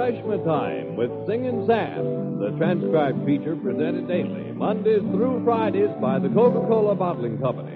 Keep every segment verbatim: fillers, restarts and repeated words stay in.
Refreshment Time with Singin' Sam, the transcribed feature presented daily, Mondays through Fridays by the Coca-Cola Bottling Company.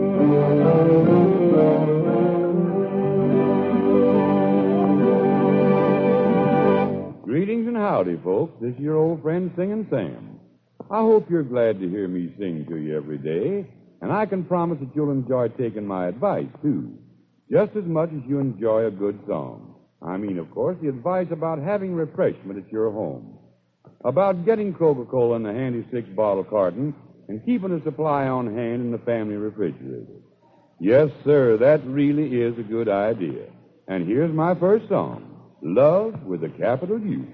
Greetings and howdy, folks. This is your old friend Singin' Sam. I hope you're glad to hear me sing to you every day, and I can promise that you'll enjoy taking my advice, too, just as much as you enjoy a good song. I mean, of course, the advice about having refreshment at your home, about getting Coca-Cola in the handy six-bottle carton and keeping a supply on hand in the family refrigerator. Yes, sir, that really is a good idea. And here's my first song, Love with a Capital U.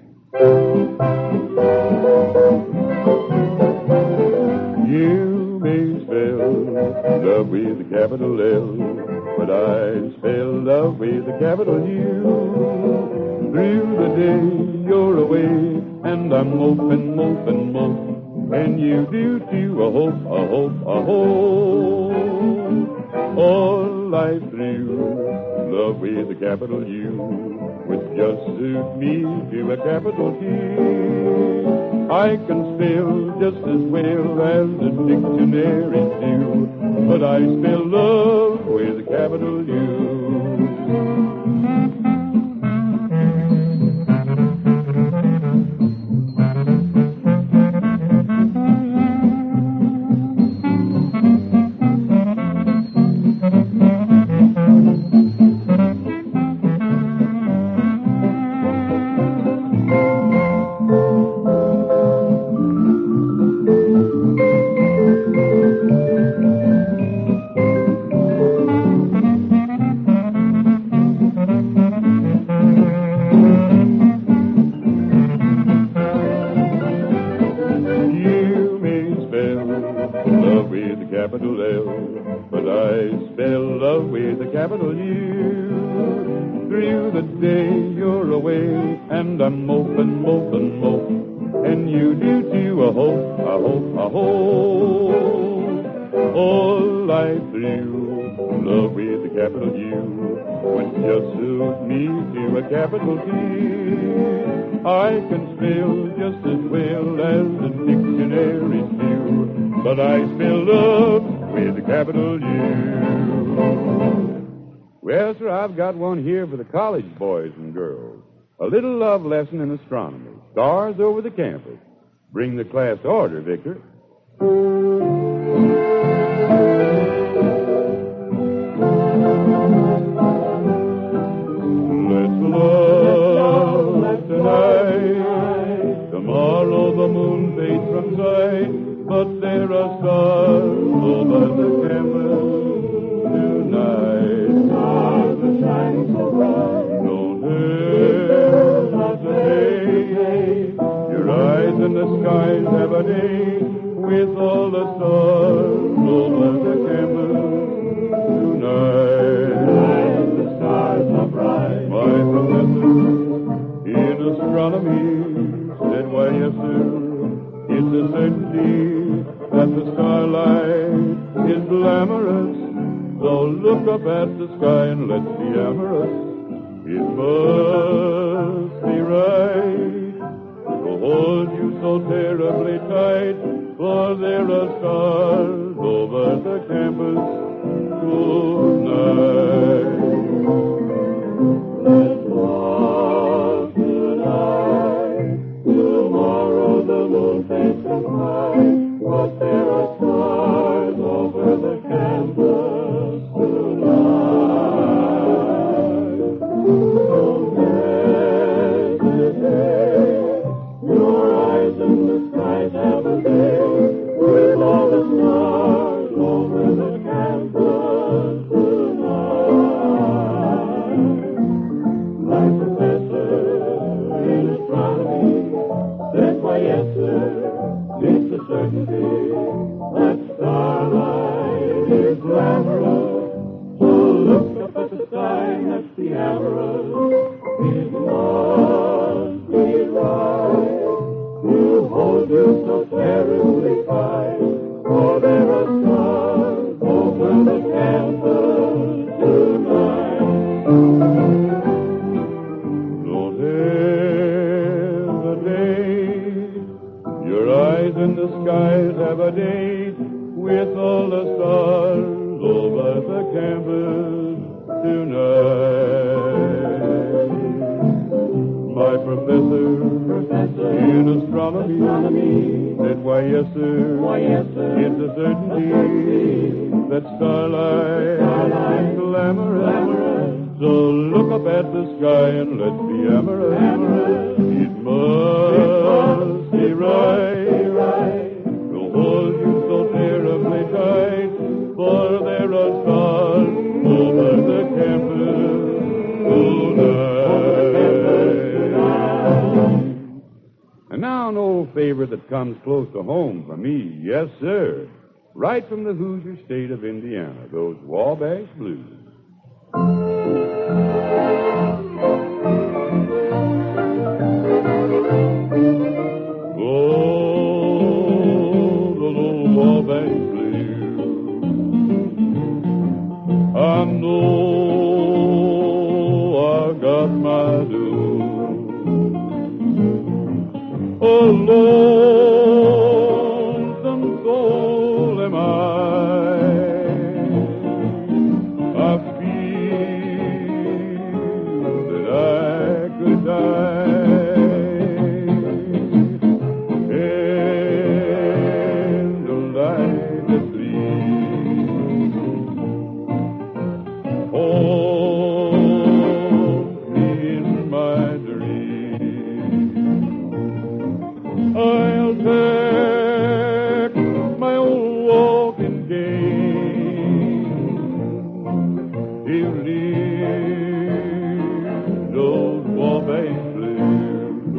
You may spell love with a capital L, but I spell love with a capital U. Through the day you're away, and I'm moping, moping, moping, and you do too, a hope, a hope, a hope. All life through, love with a capital U, which just suit me to a capital T. I can spell just as well as the dictionaries do, but I spell love with a capital U. Capital T. I can spell just as well as the dictionaries do, but I spell love with a capital U. Well, sir, I've got one here for the college boys and girls. A little love lesson in astronomy. Stars over the campus. Bring the class to order, Victor. Tomorrow the moon fades from sight, but there are stars over the campus tonight. Stars are shining so bright. Don't hesitate. Your eyes in the skies have a day with all the stars over the campus tonight. The stars are bright. My professor in astronomy said, why, yes, sir, it's a certainty that the starlight is glamorous. So look up at the sky and let's be amorous. It must be right to hold you so terribly tight, for there are stars over the campus tonight. Let's walk tonight. Tomorrow the moon fades from sight, but there are stars over the campus tonight. Don't hesitate. Your eyes in the skies have a day with all the stars over the campus tonight. My professor in astronomy said, why, yes, sir, it's a certainty that starlight is glamorous. So look up at the sky and let's be amorous. It must be right to hold you so terribly tight, for there are stars over the campus tonight. Don't in the skies have a date with all the stars over the campus tonight. My professor, professor in astronomy, astronomy said, why, yes, sir, why, yes, sir, it's a certainty, a certainty that starlight, starlight is glamorous. glamorous. So look up at the sky and let's be amorous. amorous. It must be right, right to hold you so terribly tight, for there are stars over the campus tonight. And now an old favorite that comes close to home for me, yes, sir, right from the Hoosier state of Indiana, those Wabash Blues. I know I got my due. A lonesome soul am I. I feel that I could die. And the light that gleams hold me in my dream. I'll take my old walking cane to leave those Wabash Blues.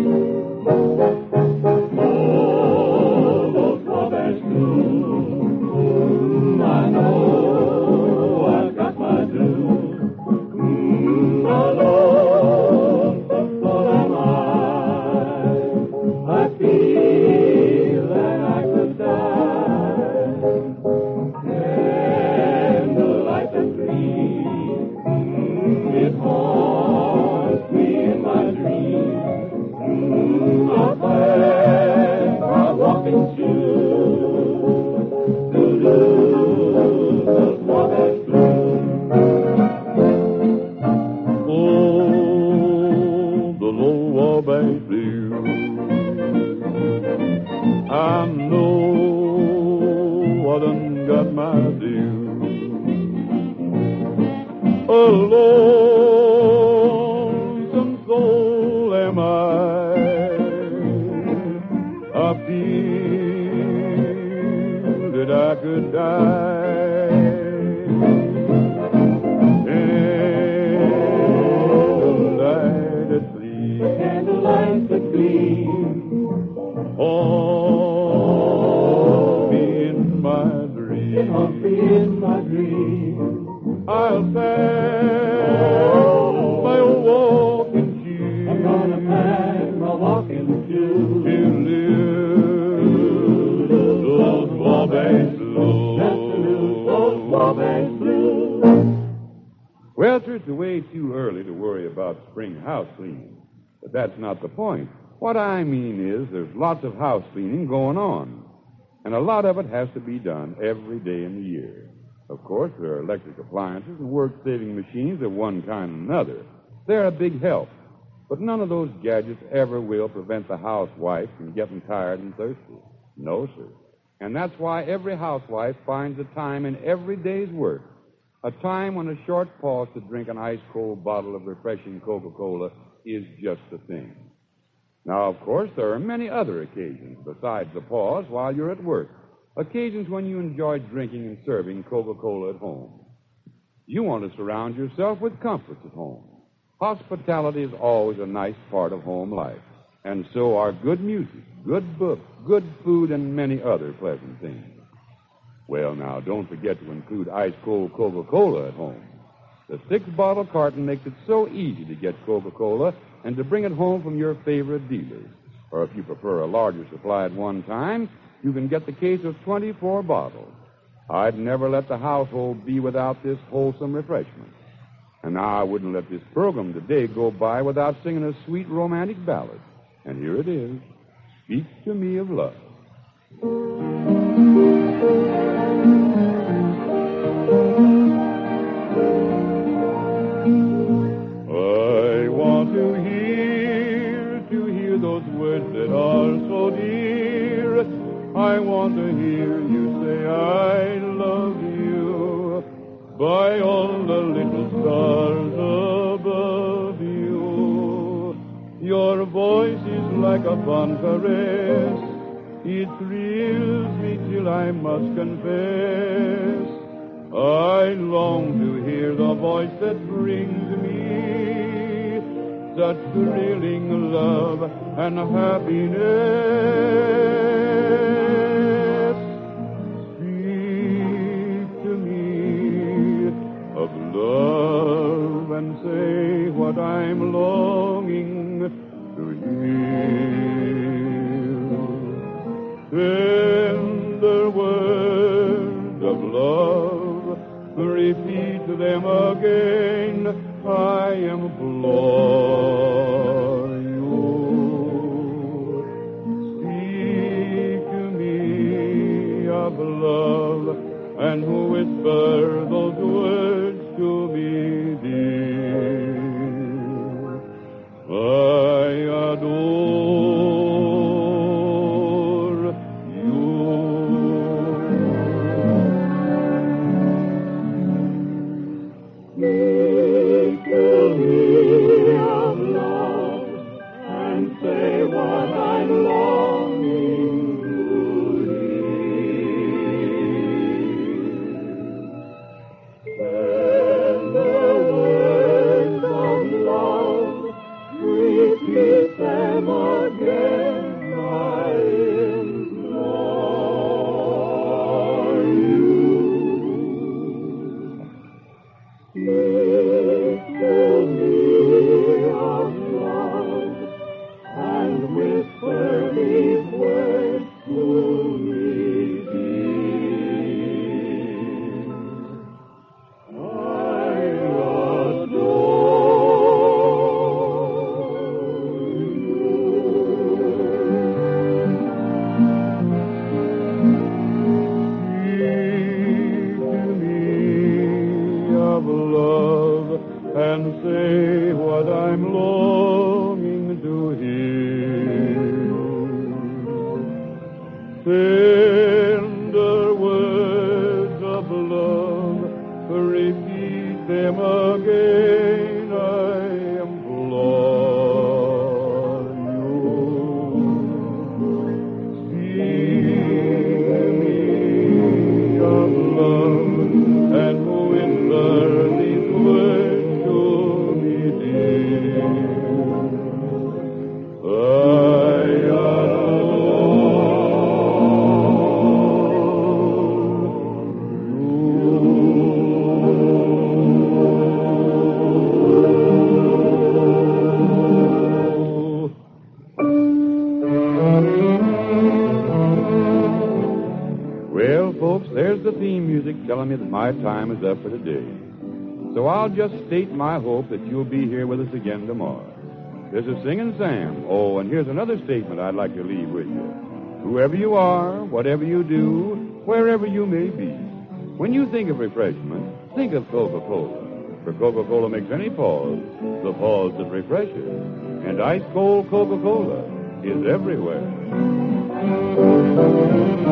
Oh, those Wabash Blues. I know I've got my dues. Mm, alone, so am I. I feel that I could die. And the light that gleams, mm, it haunts me in my dreams. Mm, a path from walking shoes to lose those Wabash Blues. Oh, the low Wabash Blues. I know I done got my due. A lonesome soul am I. I feel that I could die. Candlelight that gleams, candlelight that gleams, haunt me in my dream. Haunt me in my dream. I'll pack my old walking shoes. I'm gonna pack my walking shoes to lose those Wabash Blues. Just to lose those Wabash Blues. Well, sir, it's way too early to worry about spring house cleaning. But that's not the point. What I mean is there's lots of house cleaning going on. And a lot of it has to be done every day in the year. Of course, there are electric appliances and work-saving machines of one kind and another. They're a big help. But none of those gadgets ever will prevent the housewife from getting tired and thirsty. No, sir. And that's why every housewife finds a time in every day's work, a time when a short pause to drink an ice-cold bottle of refreshing Coca-Cola is just the thing. Now, of course, there are many other occasions besides the pause while you're at work, occasions when you enjoy drinking and serving Coca-Cola at home. You want to surround yourself with comforts at home. Hospitality is always a nice part of home life, and so are good music, good books, good food, and many other pleasant things. Well, now, don't forget to include ice-cold Coca-Cola at home. The six-bottle carton makes it so easy to get Coca-Cola and to bring it home from your favorite dealers. Or if you prefer a larger supply at one time, you can get the case of twenty-four bottles. I'd never let the household be without this wholesome refreshment. And now I wouldn't let this program today go by without singing a sweet romantic ballad. And here it is, Speak to Me of Love. want to hear you say I love you by all the little stars above you. Your voice is like a fond caress. It thrills me till I must confess. I long to hear the voice that brings me such thrilling love and happiness. Speak to me of love and say what I'm longing to hear. Tender words of love, repeat them again, I implore you. Speak to me of love and whisper those words to me, dear. I adore you. Speak to me of love and say what I'm longing to hear. Tender words of love, repeat them again, I implore you. Speak to me of love and whisper these words to me, dear. I love and say what I'm longing to hear. Tender words of love, repeat them again, I implore you. Speak to me of love and whisper these words to me, dear. I Well, folks, there's the theme music telling me that my time is up for today. So I'll just state my hope that you'll be here with us again tomorrow. This is Singin' Sam. Oh, and here's another statement I'd like to leave with you. Whoever you are, whatever you do, wherever you may be, when you think of refreshment, think of Coca-Cola. For Coca-Cola makes any pause the pause that refreshes. And ice-cold Coca-Cola is everywhere.